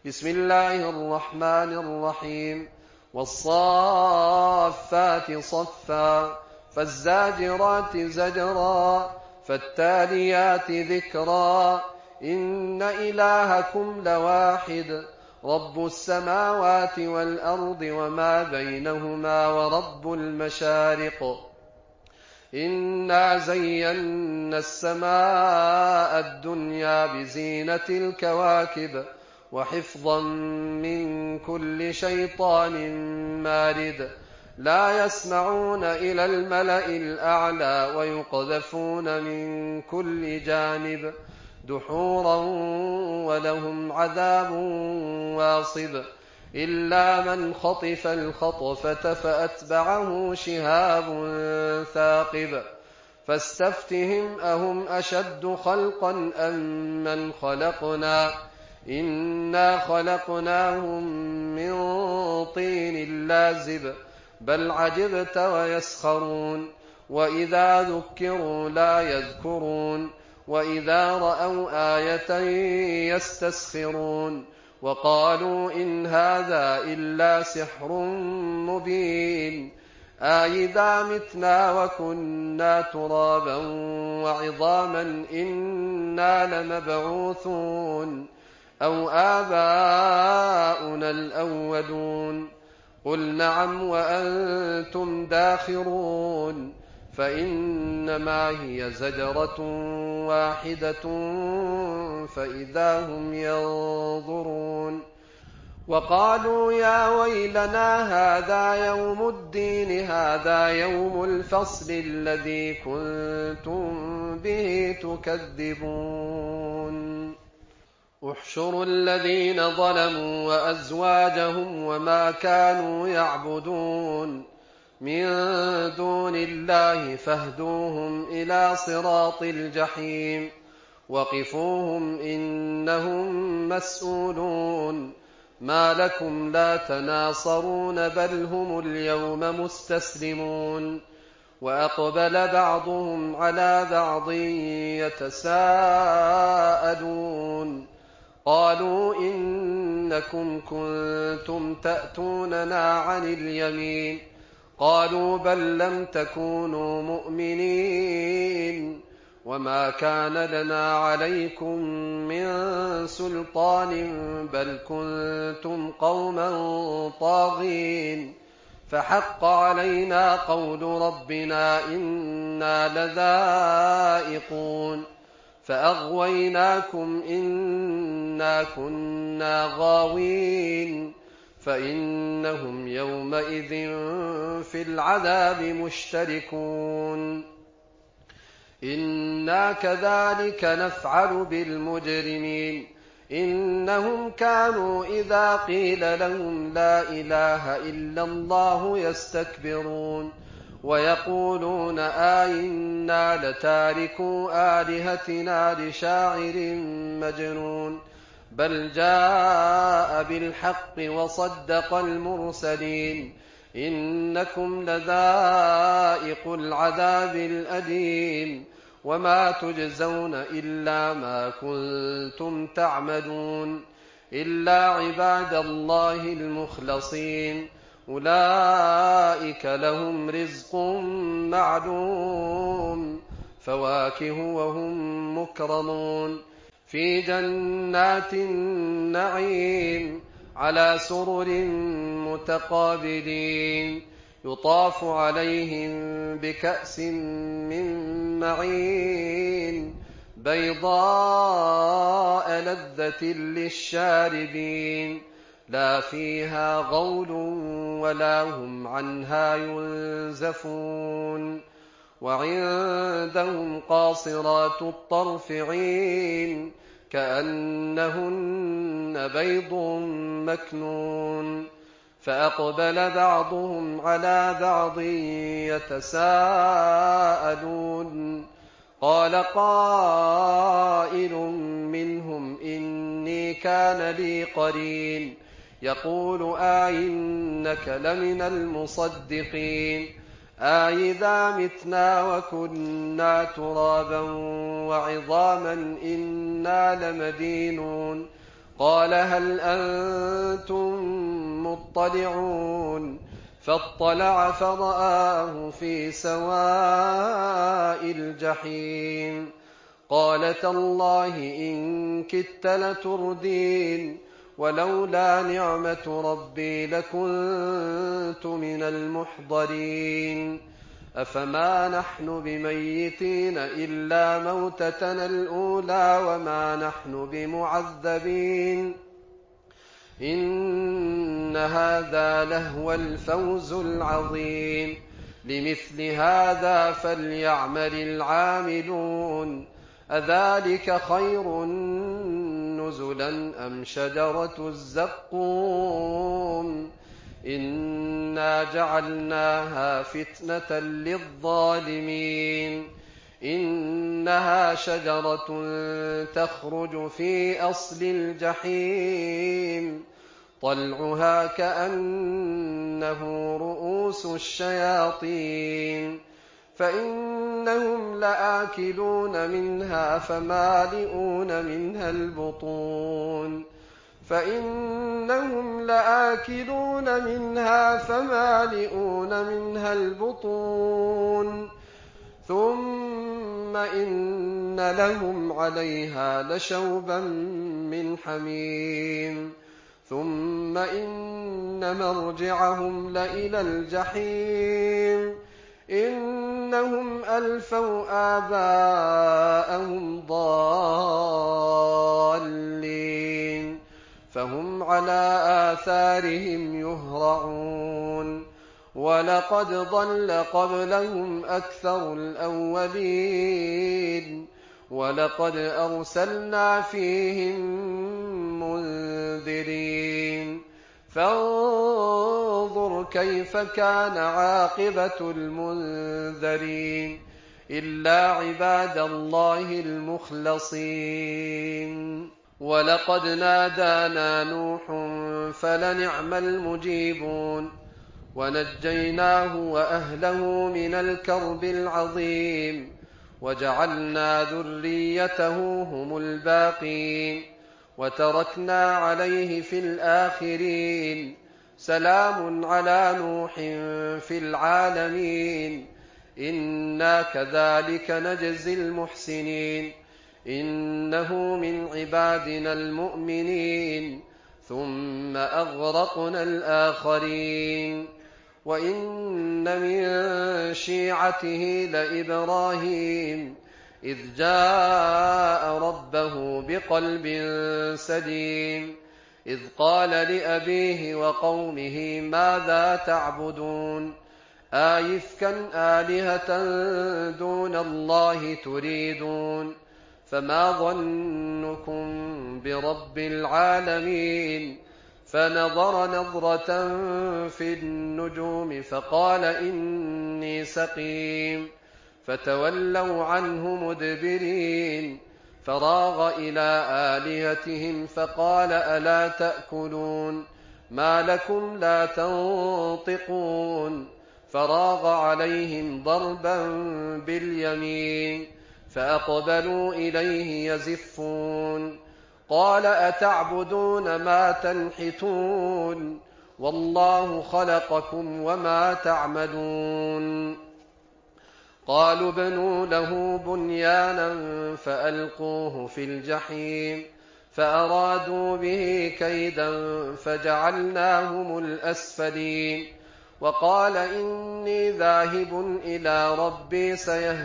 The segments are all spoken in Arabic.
بسم الله الرحمن الرحيم والصافات صفا فالزاجرات زجرا فالتاليات ذكرا إن إلهكم لواحد رب السماوات والأرض وما بينهما ورب المشارق إنا زينا السماء الدنيا بزينة الكواكب وحفظا من كل شيطان مارد لا يسمعون إلى الملأ الأعلى ويقذفون من كل جانب دحورا ولهم عذاب واصب إلا من خطف الخطفة فأتبعه شهاب ثاقب فاستفتهم أهم أشد خلقا أم من خلقنا إنا خلقناهم من طين لازب بل عجبت ويسخرون وإذا ذكروا لا يذكرون وإذا رأوا آية يستسخرون وقالوا إن هذا إلا سحر مبين أإذا متنا وكنا ترابا وعظاما إنا لمبعوثون أو آباؤنا الأولون قل نعم وأنتم داخرون فإنما هي زجرة واحدة فإذا هم ينظرون وقالوا يا ويلنا هذا يوم الدين هذا يوم الفصل الذي كنتم به تكذبون احشروا الذين ظلموا وأزواجهم وما كانوا يعبدون من دون الله فاهدوهم إلى صراط الجحيم وقفوهم إنهم مسؤولون ما لكم لا تناصرون بل هم اليوم مستسلمون وأقبل بعضهم على بعض يتساءلون قالوا إنكم كنتم تأتوننا عن اليمين قالوا بل لم تكونوا مؤمنين وما كان لنا عليكم من سلطان بل كنتم قوما طاغين فحق علينا قول ربنا إنا لذائقون فأغويناكم إنا كنا غاوين فإنهم يومئذ في العذاب مشتركون إنا كذلك نفعل بالمجرمين إنهم كانوا إذا قيل لهم لا إله إلا الله يستكبرون ويقولون آئنا لتاركو آلهتنا لشاعر مجنون بل جاء بالحق وصدق المرسلين إنكم لذائق العذاب الأليم وما تجزون إلا ما كنتم تعملون إلا عباد الله المخلصين أولئك لهم رزق معلوم فواكه وهم مكرمون في جنات النعيم على سرر متقابلين يطاف عليهم بكأس من معين بيضاء لذة للشاربين لا فيها غول ولا هم عنها ينزفون وعندهم قاصرات الطرف عين كأنهن بيض مكنون فأقبل بعضهم على بعض يتساءلون قال قائل منهم إني كان لي قرين يقول أئنك لمن المصدقين أئذا متنا وكنا ترابا وعظاما إنا لمدينون قال هل أنتم مطلعون فاطلع فرآه في سواء الجحيم قال تالله إن كدت لتردين ولولا نعمة ربي لكنت من المحضرين أفما نحن بميتين إلا موتتنا الأولى وما نحن بمعذبين إن هذا لهو الفوز العظيم لمثل هذا فليعمل العاملون أذلك خير نزلا أم شجرة الزقوم إنا جعلناها فتنة للظالمين إنها شجرة تخرج في أصل الجحيم طلعها كأنه رؤوس الشياطين فإنهم لآكلون منها فمالئون منها البطون ثم إن لهم عليها لشوبا من حميم ثم إن مرجعهم لإلى الجحيم إنهم ألفوا آباءهم ضالين فهم على آثارهم يهرعون ولقد ضل قبلهم أكثر الأولين ولقد أرسلنا فيهم منذرين فانظر كيف كان عاقبة المنذرين إلا عباد الله المخلصين ولقد نادانا نوح فلنعم المجيبون ونجيناه وأهله من الكرب العظيم وجعلنا ذريته هم الباقين وتركنا عليه في الآخرين سلام على نوح في العالمين إنا كذلك نجزي المحسنين إنه من عبادنا المؤمنين ثم أغرقنا الآخرين وإن من شيعته لإبراهيم إذ جاء ربه بقلب سليم إذ قال لأبيه وقومه ماذا تعبدون آيفكا آلهة دون الله تريدون فما ظنكم برب العالمين فنظر نظرة في النجوم فقال إني سقيم فتولوا عنه مدبرين فراغ إلى آلهتهم فقال ألا تأكلون ما لكم لا تنطقون فراغ عليهم ضربا باليمين فأقبلوا إليه يزفون قال أتعبدون ما تنحتون والله خلقكم وما تعملون قالوا ابنوا له بنيانا فألقوه في الجحيم فأرادوا به كيدا فجعلناهم الأسفلين وقال إني ذاهب إلى ربي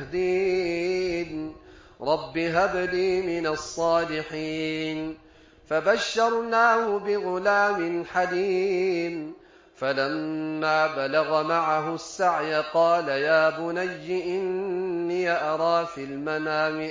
سيهدين رب هب لي من الصالحين فبشرناه بغلام حليم فلما بلغ معه السعي قال يا بني إني أرى في المنام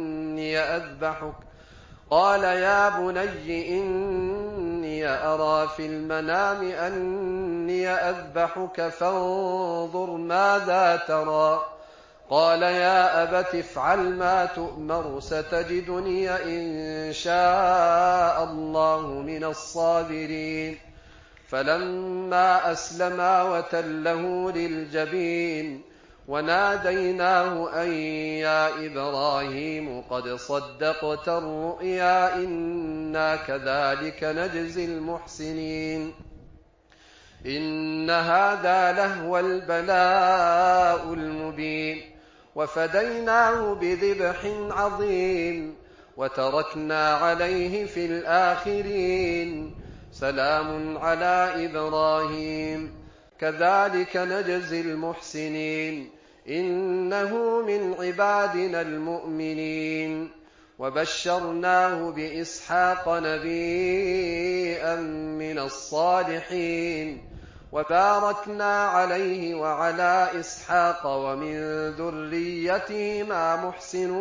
أني أذبحك فانظر ماذا ترى قال يا أبت افعل ما تؤمر ستجدني إن شاء الله من الصابرين فلما أسلما وتله للجبين وناديناه أن يا إبراهيم قد صدقت الرؤيا إنا كذلك نجزي المحسنين إن هذا لهو البلاء المبين وفديناه بذبح عظيم وتركنا عليه في الآخرين سلام على إبراهيم كذلك نجزي المحسنين إنه من عبادنا المؤمنين وبشرناه بإسحاق نبيا من الصالحين وباركنا عليه وعلى إسحاق ومن ذريتهما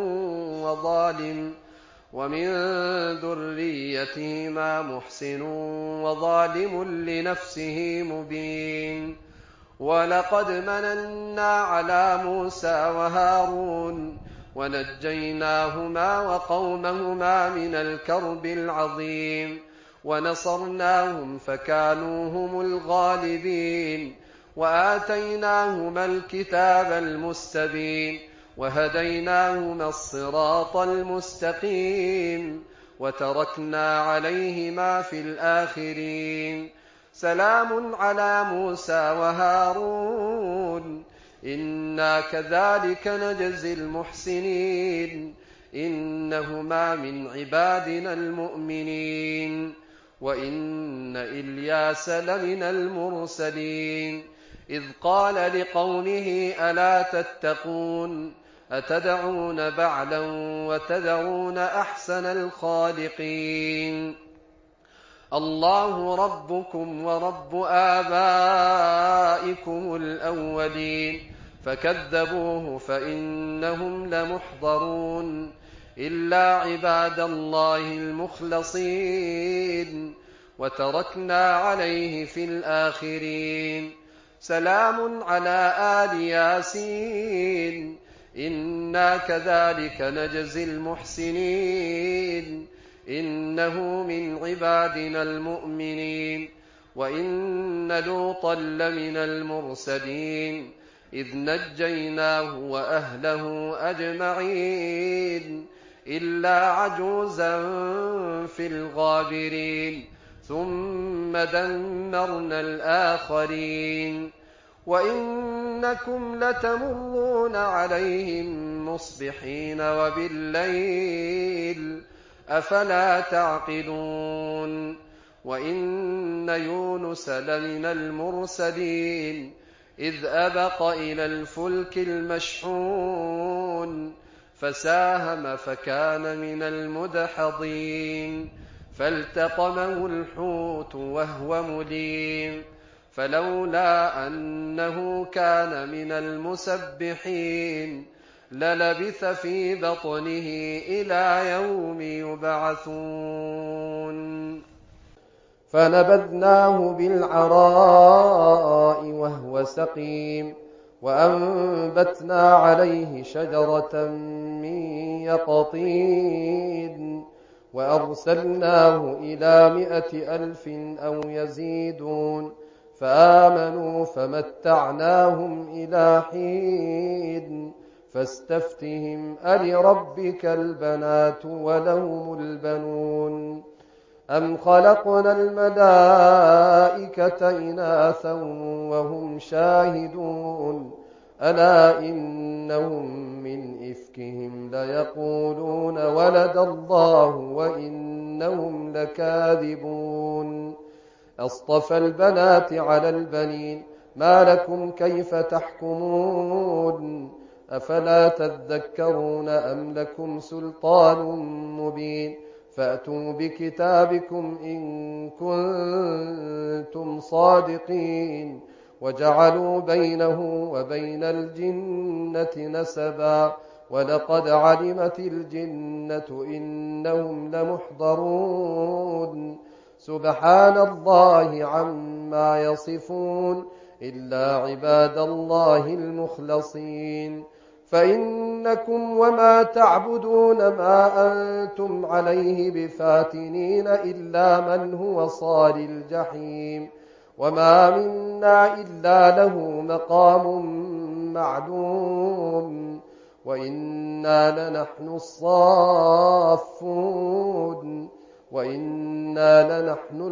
محسن وظالم لنفسه مبين ولقد مننا على موسى وهارون ونجيناهما وقومهما من الكرب العظيم ونصرناهم فكانوا هم الغالبين وآتيناهما الكتاب المستبين وهديناهما الصراط المستقيم وتركنا عليهما في الآخرين سلام على موسى وهارون إنا كذلك نجزي المحسنين إنهما من عبادنا المؤمنين وإن إلياس لمن المرسلين إذ قال لقومه ألا تتقون أتدعون بعلا وتذرون أحسن الخالقين الله ربكم ورب آبائكم الأولين فكذبوه فإنهم لمحضرون إلا عباد الله المخلصين وتركنا عليه في الآخرين سلام على آل ياسين إنا كذلك نجزي المحسنين إنه من عبادنا المؤمنين وإن لوطا لمن المرسلين إذ نجيناه وأهله أجمعين إلا عجوزا في الغابرين ثم دمرنا الآخرين وإنكم لتمرون عليهم مصبحين وبالليل أفلا تعقلون وإن يونس لمن المرسلين إذ أبق إلى الفلك المشحون فساهم فكان من المدحضين فالتقمه الحوت وهو مليم فلولا أنه كان من المسبحين للبث في بطنه إلى يوم يبعثون فنبذناه بالعراء وهو سقيم وأنبتنا عليه شجرة من يقطين وأرسلناه إلى 100,000 أو يزيدون فآمنوا فمتعناهم إلى حين فاستفتهم ألربك البنات ولهم البنون أم خلقنا الملائكة إناثا وهم شاهدون ألا إنهم من إفكهم ليقولون ولد الله وإنهم لكاذبون أصطفى البنات على البنين ما لكم كيف تحكمون أفلا تذكرون أم لكم سلطان مبين فأتوا بكتابكم إن كنتم صادقين وجعلوا بينه وبين الجنة نسبا ولقد علمت الجنة إنهم لمحضرون سبحان الله عما يصفون إلا عباد الله المخلصين فإنكم وما تعبدون ما أنتم عليه بفاتنين إلا من هو صال الجحيم وما منا إلا له مقام معلوم وإنا لنحن الصافون وإنا لنحن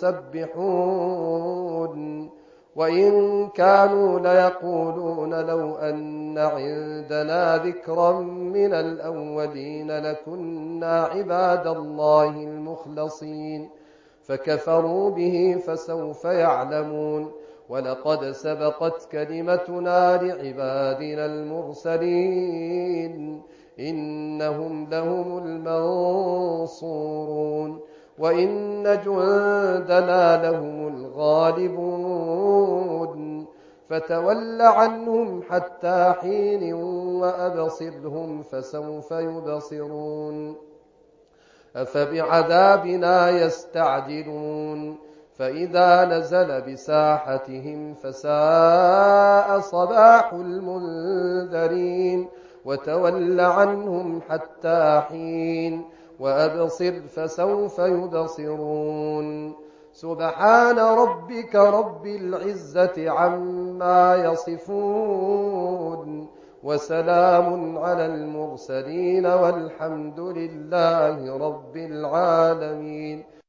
المسبحون وإن كانوا ليقولون لو أن عندنا ذكرا من الأولين لكنا عباد الله المخلصين فكفروا به فسوف يعلمون ولقد سبقت كلمتنا لعبادنا المرسلين إنهم لهم المنصورون وإن جندنا لهم الغالبون فتول عنهم حتى حين وأبصرهم فسوف يبصرون أفبعذابنا يستعجلون فإذا نزل بساحتهم فساء صباح المنذرين وتول عنهم حتى حين وأبصر فسوف يبصرون سبحان ربك رب العزة عما يصفون وسلام على المرسلين والحمد لله رب العالمين